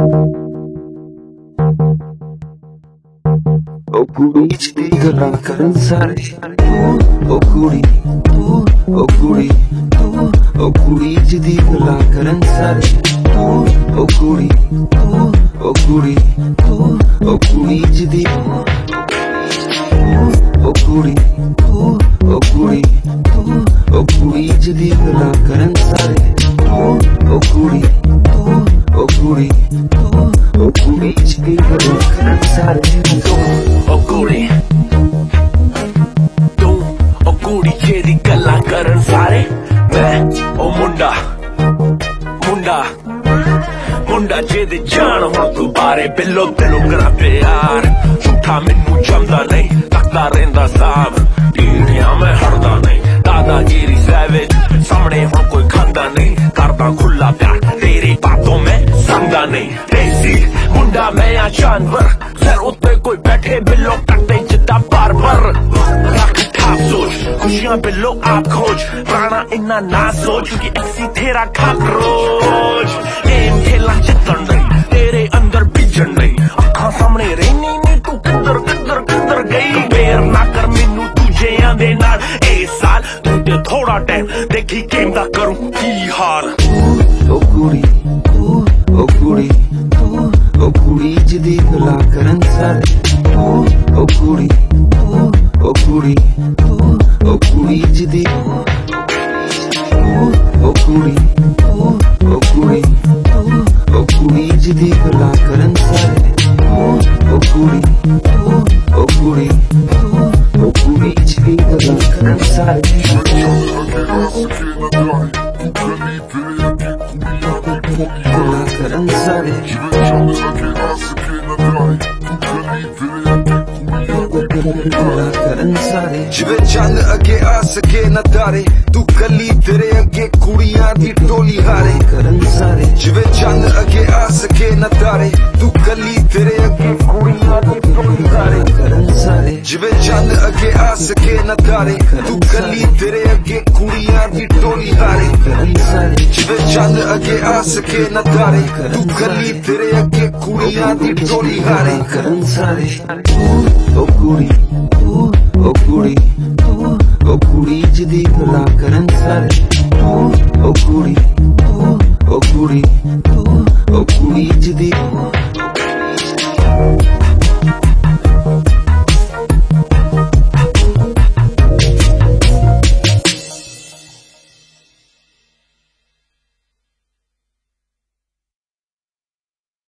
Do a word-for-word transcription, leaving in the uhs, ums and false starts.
O kuड़ी दी गल्लां करन सारे ओ कुड़ी ओ कुड़ी ओ कुड़ी दी गल्लां करन सारे ओ कुड़ी ओ कुड़ी ओ कुड़ी दी ओ कुड़ी ओ कुड़ी ओ कुड़ी दी गल्लां करन सारे ओ कुड़ी ओ कुड़ी ओ कुड़ी दी गल्लां करन सारे ओ कुड़ी तू ओ कुड़ी जेदी गल्लां करन सारे मैं ओ मुंडा मुंडा मुंडा जेदी जान हुण तू बारे बिल्लो बिल्लो करा प्यार झूठा मैनू जमदा नहीं तकदा रहिंदा साहब टीटियां मैं हटदा नहीं दादागिरी सैविज सामने हुण कोई खांदा नहीं करदा खुला प्यार तेरी बातों में समझदा नहीं देसी मुंडा मैं या जानवर सर उत्ते कोई बैठे बिल्लो कटते जिद्दा बार बार रख ठाप सोच खुशियां बिल्लो आप खोज प्राणा इन्ना ना सोच क्योंकि ऐसी तेरा खाकरोच गेम खेला जितन नहीं तेरे अंदर बिजन नहीं अखा सामने रहनी नहीं तू किधर किधर किधर गई बेर ना कर मैनू तुझे आंदे नाल ए साल तू ते थोड़ा टाइम देखी गेम दा करूं की हाल ओ कुड़ी ओ कुड़ी ओ कुड़ी दी गल्लां करन सारे ओ कुड़ी ओ कुड़ी ओ कुड़ी दी ओ कुड़ी ओ कुड़ी ओ कुड़ी दी गल्लां करन सारे ओ कुड़ी ओ कुड़ी ओ कुड़ी दी गल्लां करन सारे गल्लां करन सारे गल्लां करन सारे जिवे चंद अगे आ सके न तारे तू कली तेरे अगे कुड़ियां दी टोली हारे करन सारे जिवे चंद अगे आ सके न तारे तू कली तेरे अगे कुड़ियां दी टोली हारे करन सारे जिवे चंद अगे आ सके न तारे तू कली तेरे अगे कुड़ियां दी टोली हारे करन सारे जिवे चंद अगे आ सके न तारे तू कली तेरे अगे कुड़ियां दी टोली हारे करन सारे ओ कुड़ी ओ कुड़ी ओ कुड़ी दी गल्लां करन सारे ओ कुड़ी ओ कुड़ी ओ कुड़ी दी